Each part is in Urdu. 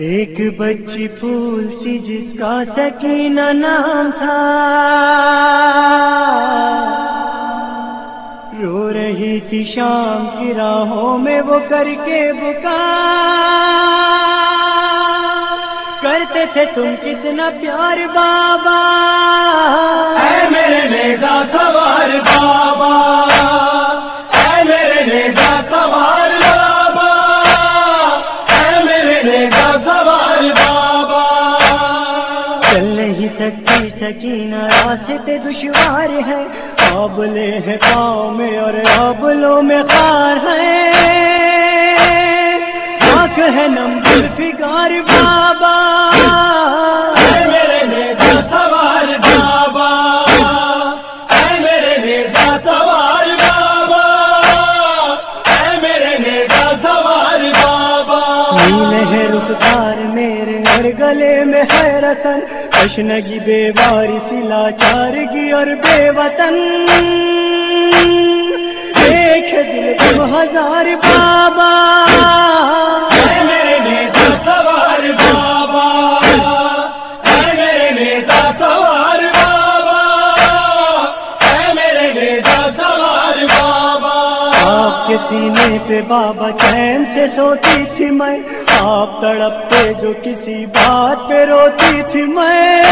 ایک بچی پھول سی جس کا سکینہ نام تھا، رو رہی تھی شام کی راہوں میں وہ کر کے بکا، کرتے تھے تم کتنا پیار بابا، اے میرے نیزہ سوار بابا، اے میرے نیزہ سوار بابا، اے میرے نیزہ سوار بابا۔ چل نہیں سکتی سکینہ راستے دشوار ہے، آبلے ہیں پاؤں میں اور آبلوں میں خار ہے، آنکھ ہے نم ذوالفقار بابا، اے میرے نیزہ سوار بابا، اے میرے نیزہ سوار بابا، اے میرے نیزہ سوار بابا۔ نیل ہے رخسار میرے اور گلے میں ہے رسن، تشنگی بیواری سی لاچارگی اور بے وطن، ایک ہے دل غم ہزار بابا، اے میرے نیزہ سوار بابا، اے میرے نیزہ سوار بابا، اے میرے نیزہ سوار بابا۔ آپ کے سینے پہ بابا چین سے سوتی تھی میں، آپ تڑپتے جو کسی بات پہ روتی تھی میں،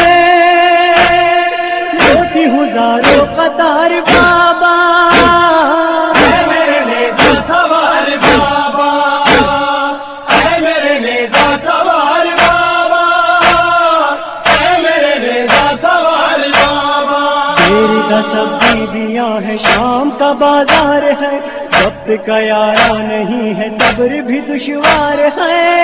روتی ہوں زاروں قطار بابا، اے میرے نیزہ سوار بابا، اے میرے نیزہ سوار بابا، اے میرے نیزہ سوار بابا۔ دیر کا سب بیویاں ہے، شام کا بازار ہے، وقت کا یارا نہیں ہے، صبر بھی دشوار ہے،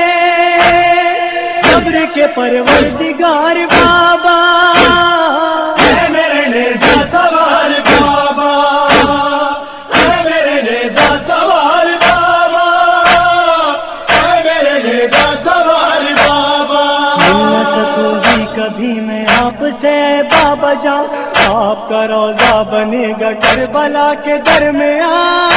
صبر کے پروردگار بابا، اے میرے نیزہ سوار بابا، اے میرے نیزہ سوار بابا، اے میرے نیزہ سوار بابا۔ مل نہ سکوں گی کبھی میں آپ سے بابا جان، آپ کا روضہ بنے گا کربلا کے درمیان،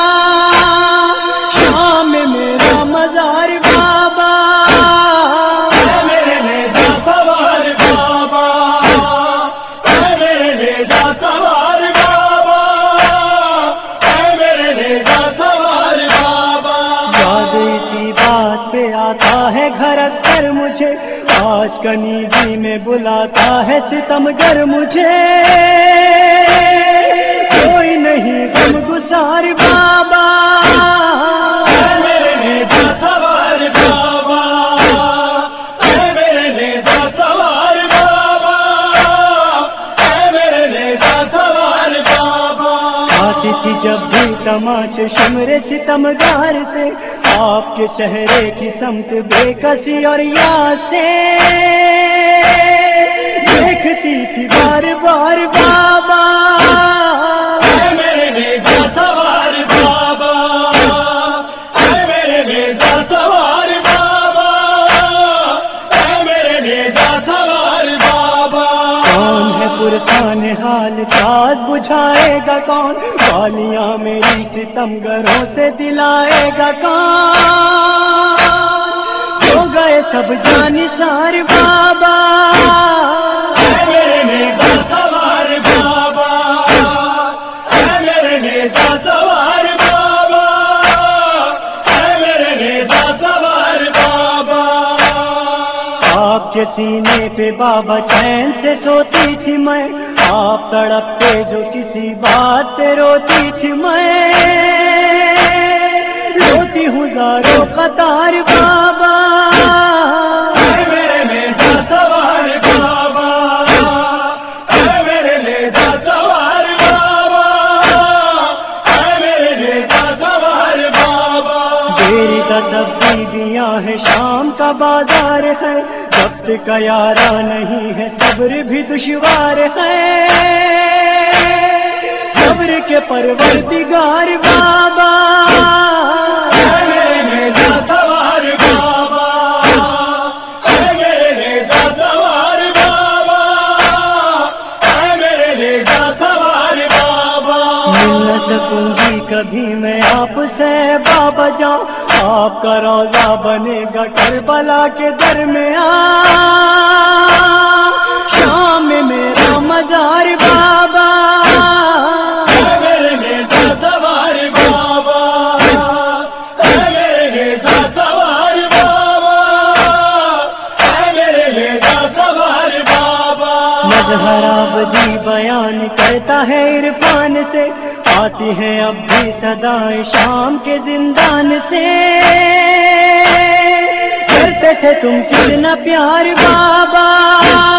شام میں میرا مزار بابا، اے میرے نیزہ سوار بابا، اے میرے نیزہ سوار بابا، اے میرے نیزہ سوار بابا۔ یاد اسی بات پہ آتا ہے گھر اکثر مجھے، آج کنیگی میں بلاتا ہے ستمگر مجھے، کوئی نہیں غم گسار بابا، اے میرے نیزہ سوار بابا، اے میرے نیزہ سوار بابا، اے میرے نیزہ سوار بابا۔ آتی تھی جب بھی تماچے شمرے ستمگار سے، آپ کے چہرے کی سمت بے کسی اور یاد سے، دیکھتی تھی بار بار بابا، اے میرے نیزہ سوار بابا، اے میرے نیزہ سوار بابا، اے میرے نیزہ سوار بابا۔ کون ہے پرسان حال تاز بجھائے گا کون، والیاں میری ستمگروں سے دلائے گا کون، سو گئے سب جانثار بابا، اے میرے نیزہ سوار بابا، اے میرے نیزہ سوار بابا، اے میرے نیزہ سوار بابا۔ آپ کے سینے پہ بابا چین سے سوتی تھی میں، آپ تڑپتے جو کسی بات پہ روتی تھی میں، روتی ہوں زاروں قطار بابا، اے میرے نیزہ سوار بابا، اے میرے نیزہ سوار بابا، اے میرے نیزہ سوار بابا۔ دیر کا سب بیویاں ہے، شام کا بازار ہے، وقت کا یارا نہیں ہے، صبر بھی دشوار ہے، صبر کے پروردگار بابا، اے میرے نیزہ سوار بابا، اے میرے نیزہ سوار بابا، اے میرے نیزہ سوار بابا۔ مل نہ سکوں گی کبھی میں آپ سے بابا جان، آپ کا روضہ بنے گا کربلا کے درمیان، شام میں میرا مزار بابا، اے میرے نیزہ سوار بابا، اے میرے نیزہ سوار بابا، اے میرے نیزہ سوار بابا۔ مظہر آبدی بیان کرتا ہے عرفان سے، آتی ہے اب بھی صدائیں شام کے زندان سے، کرتے تھے تم کتنا پیار بابا،